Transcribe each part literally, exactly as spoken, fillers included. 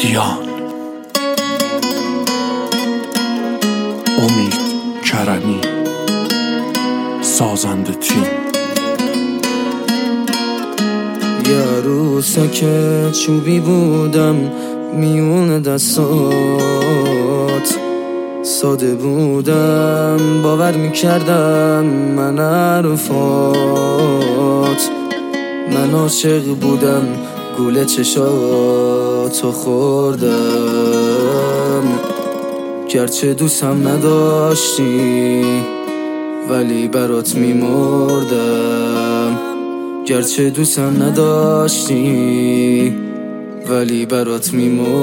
دیان، امید کرمی، سازنده تیم. یه عروسک چوبی بودم میون دستات، ساده بودم باور میکردم من حرفات. من عاشق بودم گوله چشاتو خوردم، گرچه دوستم نداشتی ولی برات میمردم. گرچه دوستم نداشتی ولی برات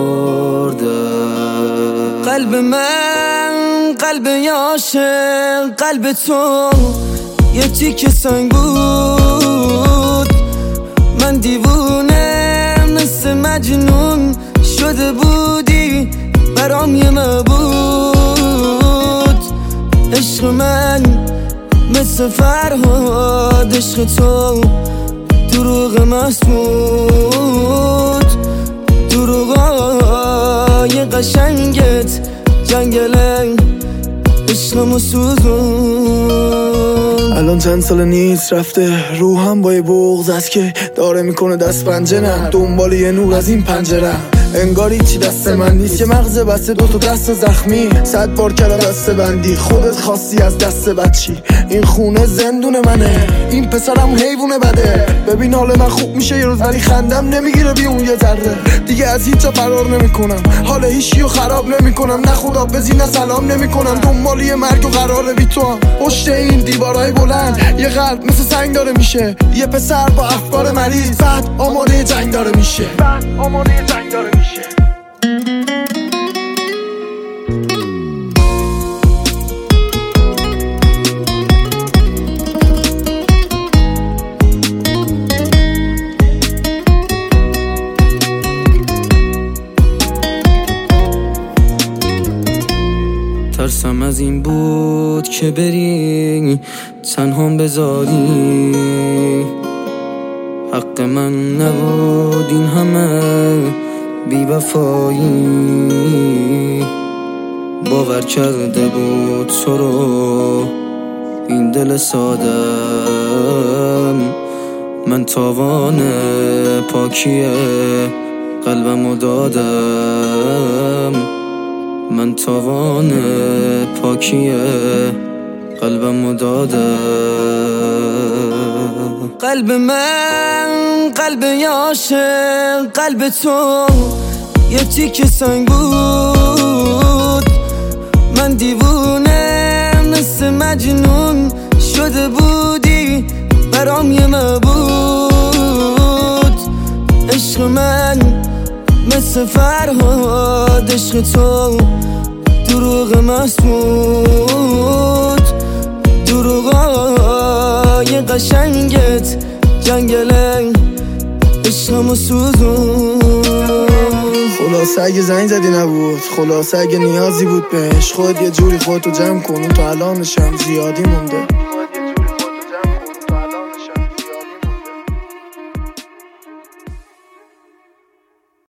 میمردم. قلب من قلب عاشق، قلب تو یه تیکه سنگ بود. من دیوونه مثل مجنون شده بودی برام یه مبود. عشق من مثل فرهاد، عشق تو دروغ مسمود. دروغای قشنگت جنگله عشقمو سوزون. الان چند سال نیست رفته، روحم با یه بغض است که داره میکنه دست پنجه. نه دنبال یه نور از این پنجره، انگاری چی دست من نیست. یه مغز بسته دو تا دست زخمی، صد بار کردم دست بندی. خودت خواستی از دست بچی، این خونه زندون منه، این پسرم حیوونه بده. ببین حال من خوب میشه یه روز ولی خندم نمیگیره بی اون یه ذره. دیگه از هیچ جا فرار نمیکنم، حال هیچیو خراب نمیکنم. نه خدا بزی نه سلام نمیکنم، دنبال یه مرگ و قراره بی تو. پشت این دیوارای بلند یه قلب مثل سنگ داره میشه. یه پسر با افکار مریض بعد آماده جنگ داره میشه. بعد آماده جنگ داره میشه. ترسم از این بود که بری تنهام بذاری. حق من نبود این همه بی وفایی. باور کرده بود تو رو این دل سادم. من تاوان پاکی قلبمو دادم. من تاوان پاکی قلبمو دادم. قلب من قلب عاشق، قلب تو یه تیکه سنگ بود. من دیوونه مثل مجنون شده بودی برام یه مبود. عشق من مثل فرهاد، عشق تو دروغ مسمود. دروغای قشنگت جنگله عشقمو سوزون. خلاصه اگه زنگ زدی نبود، خلاصه اگه نیازی بود بهش، خود یه جوری خودتو جمع کن. تا الانشم زیادی مونده.